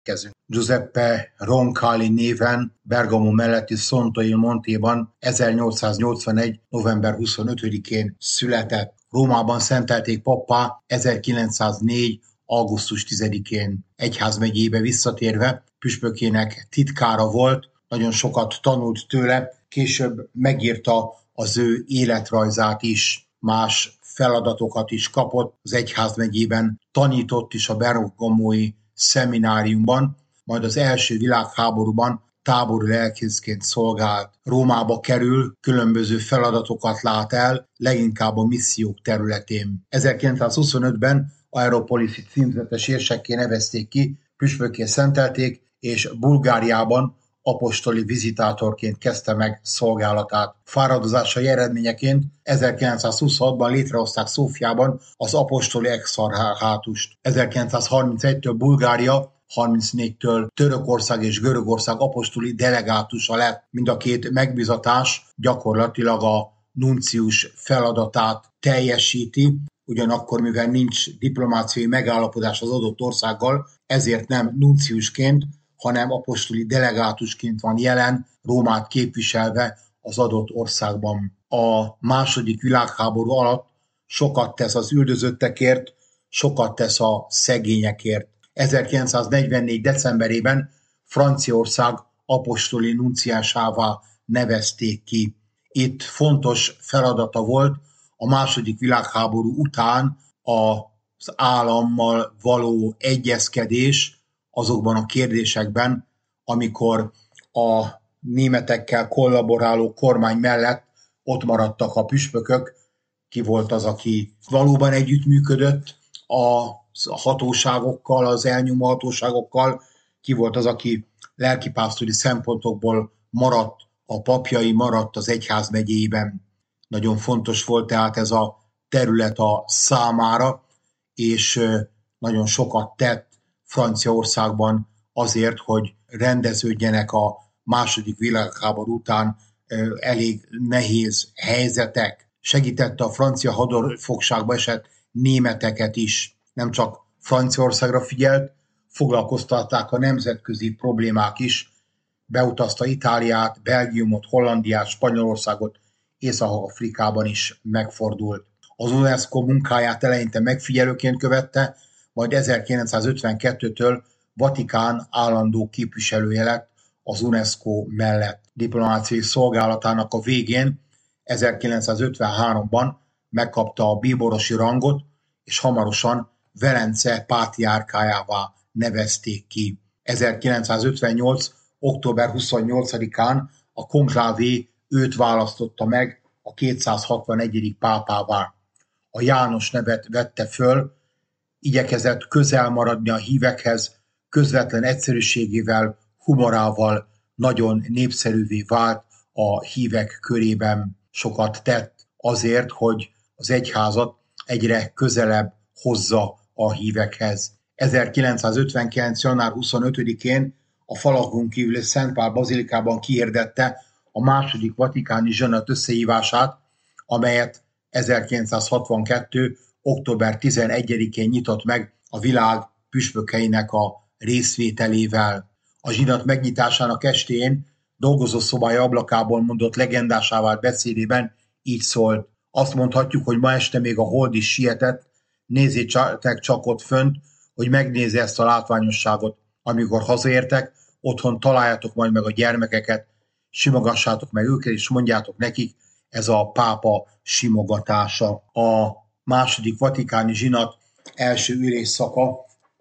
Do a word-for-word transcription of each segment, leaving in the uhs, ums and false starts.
kezünk. Giuseppe Roncalli néven Bergamo melletti Sonto il Montéban ezernyolcszáznyolcvanegy. november huszonötödikén született. Rómában szentelték pappá ezerkilencszáznégy. augusztus tizedikén. Egyházmegyébe visszatérve püspökének titkára volt, nagyon sokat tanult tőle, később megírta az ő életrajzát is, más feladatokat is kapott, az egyházmegyében tanított is a bergamói szemináriumban, majd az első világháborúban tábori lelkészként szolgált. Rómába kerül, különböző feladatokat lát el, leginkább a missziók területén. ezerkilencszázhuszonötben Aeropoliszi címzetes érsekké nevezték ki, püspökké szentelték, és Bulgáriában apostoli vizitátorként kezdte meg szolgálatát. Fáradozásai eredményeként ezerkilencszázhuszonhatban létrehozták Szófiában az apostoli exarchátust. ezerkilencszázharmincegytől Bulgária, harmincnégytől Törökország és Görögország apostoli delegátusa lett. Mind a két megbízatás gyakorlatilag a nuncius feladatát teljesíti, ugyanakkor, mivel nincs diplomáciai megállapodás az adott országgal, ezért nem nunciusként, hanem apostoli delegátusként van jelen, Rómát képviselve az adott országban. A második világháború alatt sokat tesz az üldözöttekért, sokat tesz a szegényekért. ezerkilencszáznegyvennégy. decemberében Franciaország apostoli nunciásává nevezték ki. Itt fontos feladata volt a második világháború után az állammal való egyezkedés azokban a kérdésekben, amikor a németekkel kollaboráló kormány mellett ott maradtak a püspökök, ki volt az, aki valóban együttműködött a hatóságokkal, az elnyomó hatóságokkal, ki volt az, aki lelkipásztori szempontokból maradt, a papjai maradt az egyházmegyében. Nagyon fontos volt tehát ez a terület a számára, és nagyon sokat tett Franciaországban azért, hogy rendeződjenek a második világháború után elég nehéz helyzetek. Segítette a francia hadifogságba esett németeket is. Nem csak Franciaországra figyelt, foglalkoztatták a nemzetközi problémák is. Beutazta Itáliát, Belgiumot, Hollandiát, Spanyolországot, Észak-Afrikában is megfordult. Az UNESCO munkáját eleinte megfigyelőként követte, majd ezerkilencszázötvenkettőtől Vatikán állandó képviselője lett az UNESCO mellett. Diplomáciai szolgálatának a végén ezerkilencszázötvenháromban megkapta a bíborosi rangot, és hamarosan Velence pátriárkájává nevezték ki. ezerkilencszázötvennyolc. október huszonnyolcadikán a konklávé őt választotta meg a kétszázhatvanegyedik pápává. A János nevet vette föl, igyekezett közel maradni a hívekhez, közvetlen egyszerűségével, humorával nagyon népszerűvé vált a hívek körében. Sokat tett azért, hogy az egyházat egyre közelebb hozza a hívekhez. ezerkilencszázötvenkilenc. január huszonötödikén a falakon kívül Szent Pál bazilikában kihirdette a második vatikáni zsinat összehívását, amelyet ezerkilencszázhatvankettő. október tizenegyedikén nyitott meg a világ püspökeinek a részvételével. A zsinat megnyitásának estéjén dolgozószobája ablakából mondott legendásá vált beszédében így szólt: azt mondhatjuk, hogy ma este még a hold is sietett, nézzétek csak ott fönt, hogy megnézze ezt a látványosságot. Amikor hazaértek, otthon találjátok majd meg a gyermekeket, simogassátok meg őket, és mondjátok nekik, ez a pápa simogatása. A második vatikáni zsinat első ülésszaka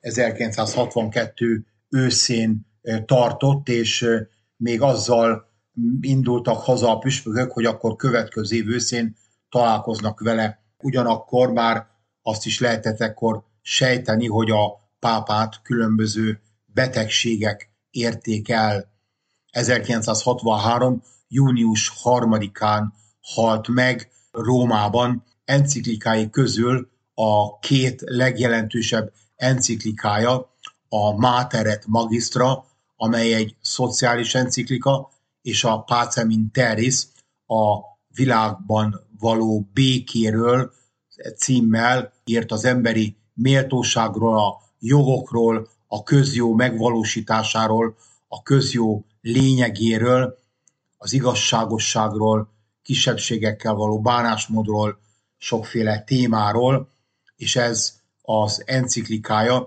ezerkilencszázhatvankettő őszén tartott, és még azzal indultak haza a püspökök, hogy akkor következő év őszén találkoznak vele. Ugyanakkor már azt is lehetett ekkor sejteni, hogy a pápát különböző betegségek érték el. ezerkilencszázhatvanhárom. június harmadikán halt meg Rómában. Enciklikái közül a két legjelentősebb enciklikája a Mater et Magistra, amely egy szociális enciklika, és a Pacem in Terris, a világban való békéről címmel írt az emberi méltóságról, a jogokról, a közjó megvalósításáról, a közjó lényegéről, az igazságosságról, kisebbségekkel való bánásmódról, sokféle témáról, és ez az enciklikája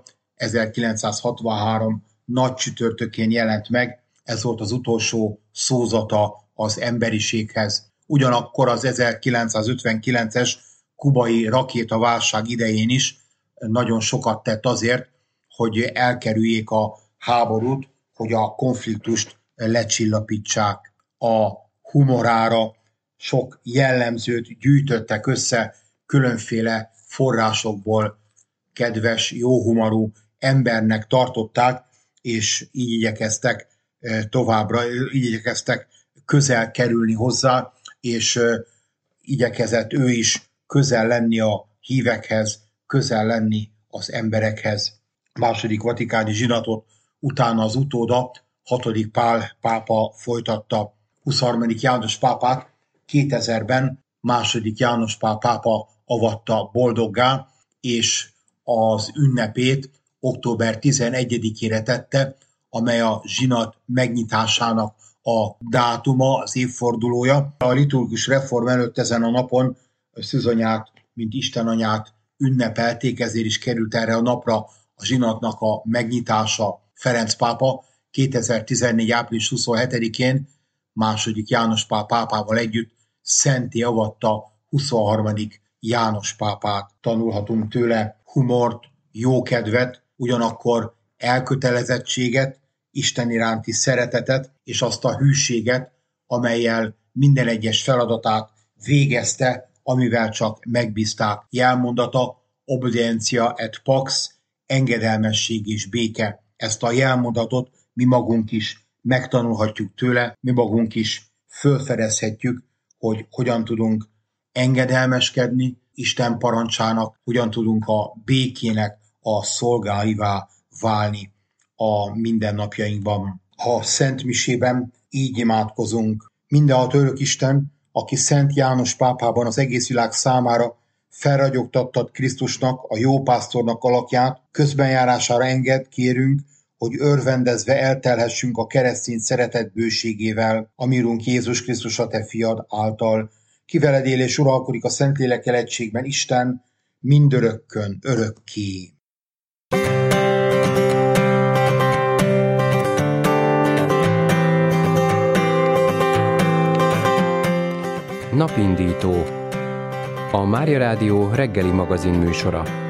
ezerkilencszázhatvanhárom nagy csütörtökén jelent meg, ez volt az utolsó szózata az emberiséghez. Ugyanakkor az ezerkilencszázötvenkilences kubai rakétaválság idején is nagyon sokat tett azért, hogy elkerüljék a háborút, hogy a konfliktust lecsillapítsák. A humorára sok jellemzőt gyűjtöttek össze különféle forrásokból, kedves, jóhumorú embernek tartották, és így igyekeztek továbbra, így igyekeztek közel kerülni hozzá, és igyekezett ő is közel lenni a hívekhez, közel lenni az emberekhez. Második vatikáni zsinatot utána az utóda, hatodik Pál pápa folytatta. huszonharmadik János pápát kétezerben második János Pál pápa avatta boldoggá, és az ünnepét október tizenegyedikére tette, amely a zsinat megnyitásának a dátuma, az évfordulója. A liturgikus reform előtt ezen a napon Szűzanyát, mint Istenanyát ünnepelték, ezért is került erre a napra a zsinatnak a megnyitása. Ferenc pápa kétezer-tizennégy. április huszonhetedikén második János Pál pápával együtt szentté avatta huszonharmadik János pápát. Tanulhatunk tőle humort, jókedvet, ugyanakkor elkötelezettséget, Isten iránti szeretetet, és azt a hűséget, amellyel minden egyes feladatát végezte, amivel csak megbízták. Jelmondata obediencia et pax, engedelmesség és béke. Ezt a jelmondatot mi magunk is megtanulhatjuk tőle, mi magunk is fölfedezhetjük, hogy hogyan tudunk engedelmeskedni Isten parancsának, hogyan tudunk a békének a szolgáivá válni a mindennapjainkban. A Szent Misében így imádkozunk. Mindenható örök Isten, aki Szent János pápában az egész világ számára felragyogtattad Krisztusnak, a jó pásztornak alakját, közbenjárására enged, kérünk, hogy örvendezve eltelhessünk a keresztény szeretet bőségével, ami Urunk Jézus Krisztus a te fiad által. Ki veled él és uralkodik a Szentlélek egységben Isten, mindörökkön, örökké. Napindító. A Mária Rádió reggeli magazin műsora.